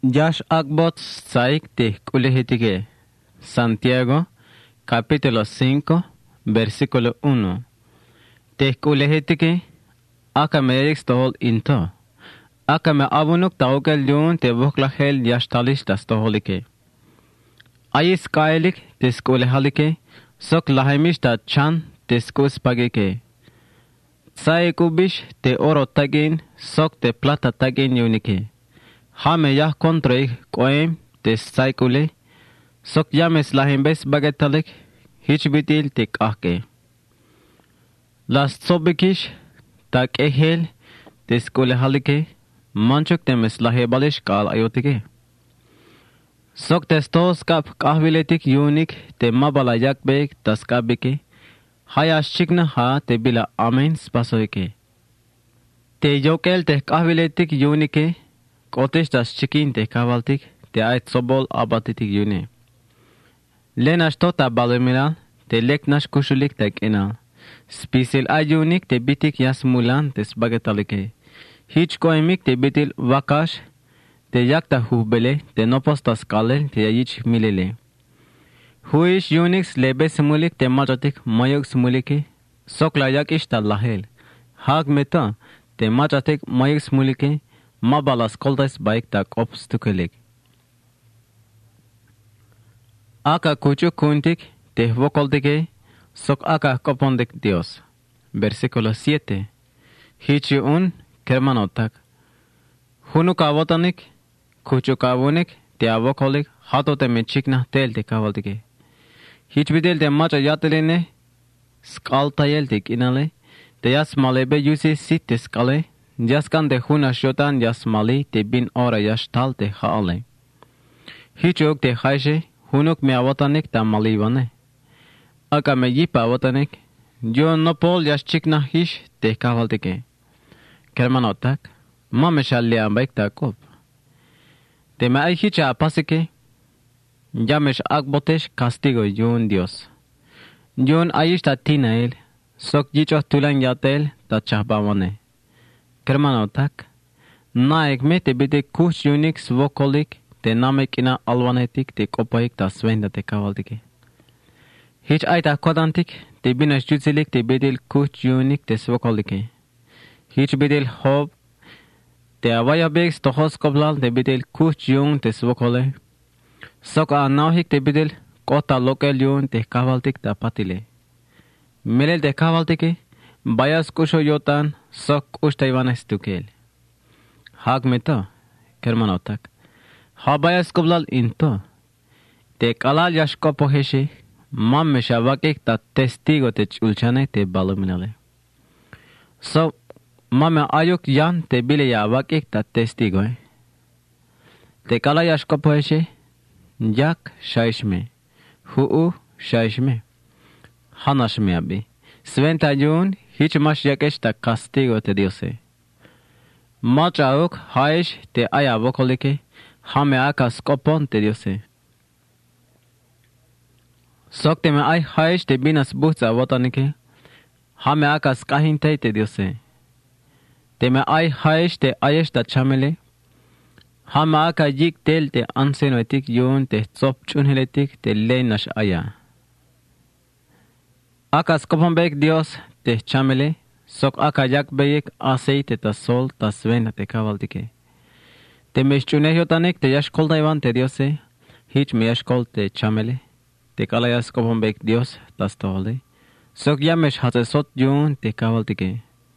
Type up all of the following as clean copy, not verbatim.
Yash Akbot Saik te Kulehetike. Santiago, capítulo 5, versículo 1. Te Kulehetike, Akame Erikstohol into. Akame Abunuk Taukel Yun te Voklahel Yashtalistas Toholike. Ayis Kailik te Skulehalike, Sok Lahemista Chan te Skuspagike. Saikubish te oro tagin, Sok te plata tagin yunike. Hame yah kontrei koem te saikule, sok yames lahimbes bagetalik, hichbitil te kahke. Las sobikish, tak ehel, te skule halike, manchuk temes lahebalish kal ayotike. Sok testos kap kahviletik yunik te mabala yakbek taskabike, hayash chikna ha te bila amen spasoike. Te yokel te kahviletik yunike, Kotesh das chikin te kavaltik, te ait sobol abatitik yune. Lenash tota balemiral, te leknash kushulik tek enal. Spisil ayunik te bitik yas mulan te sbagetalike. Hich koemik te bitil wakash, te yakta hubele, te nopostas kalel, te yich milele. Huish unix lebe simulik te majatik mayok simulike, sokla yakish ta lahel. Hag meta, te majatik mayok simulike, Mabalas koltais baik tak obstukelik. Aka kuchu kuntik te vokoldike, sok aka kopondik Dios. Versículo 7. Hichi un kermanotak. Hunu kavotanik, kuchu kavunik, te avokolik, hato te mechikna tel te kavaldike. Hichbidel te macha yateline, skaltayel te kinale, te yas malebe yusi sit te skale, Jaskan de huna shotan jasmali te bin ora yashtal te haale. Hichok te haishe, hunuk me awatanik ta malivane. Aka me yipa awatanik, jo no pol yashchikna hish te kavaldike. Kermanotak, mame shalli ambaik ta kop. Te me ay hicha apasike, yamesh akbotesh castigo yun Dios. Yun ayish ta tinael, sok yichos tulan yatel ta chahbamane. Kermanotak, naik me te bide kuch unix vokolik, te namek ina alvanetik te kopaik ta svenda te kavaldike. Hich aita kodantik, te binas jutzilik te bidil kuch unik te svokolike. Hich bidil hob, te avayabek stohos koblal te bidil kuch yun te svokole. Soka anauhik te bidil kota lokel yun te kavaltik ta patile. Melel te kavaldike, Bayas kusho yotan sok ustaivanes tukel. Hag meta, kermanotak. Ha bayas koblal into. Te kalal yashko poheshe, mamme shavakik ta testigo te chulchane te baluminale. So, mamme ayuk yan te bile yavakik ta testigo. Te kalal yashko poheshe, jak shaishme, huu shaishme, hanashme abi. Sventa yun, Hich mas yakesh ta castigo te diose. Machauk haish te aya vokolike, hame aka skopon te diose. Sok te me ay haish te binas buhza votanike, hame aka skahinte te diose. Te me ay haish te ayesh ta chamele, hame aka yik tel te ansenoetik yun te tsop chunheletik te leinash aya. Aka skopon bek Dios, te chamele, sok aka yak beyek aceite ta sol ta svena te kavaldike. Te meshchunehyo tanek te yashkol taivan te diose, hich me yashkol te chamele, te kalayas kopon bek Dios ta stole, sok yamesh hatesot yun te kavaldike.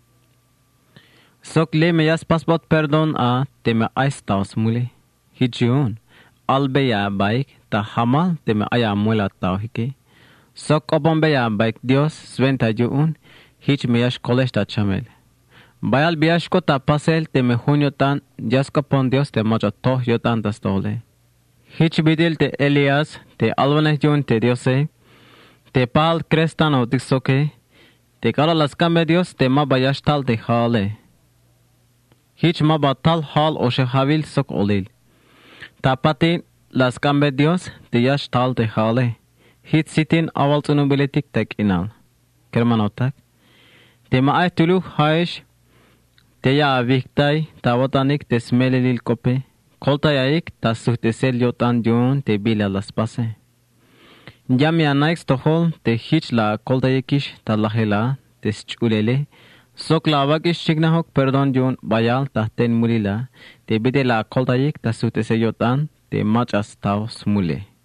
Sok le me yas pasbot perdon a te me aistaos mule, hich yun, albeya baik ta hamal te me aya muela tauhike, sok kopon beya baik Dios sventa yun, Hich me yashkolesh ta chamel. Bayal biashko ta pasel te me junio tan yasko pon Dios te mocho toh yo tan ta stole. Hich bidil te Elias te alvanes yun te Diose. Te pal crestan o dixoke. Te kala las cambe Dios te mabayash tal te hale. Hich mabatal hal o shehavil sok olil. Ta pati las cambe Dios te yash tal te hale. Hich sitin awal tunubilitik tek inal. Kermanotak. Te maay tulu haish, te ya aviktay, tawatanik te smelelil kope, koltayaik ta suhtesel yotan yun te bila las pase. Yami anaik stohol te hich la koltayikish ta lahela te schulele. Sok la vakish chignahok perdon yun bayal ta ten mulila te bide la koltayik ta suhtesel yotan te machas tao smule.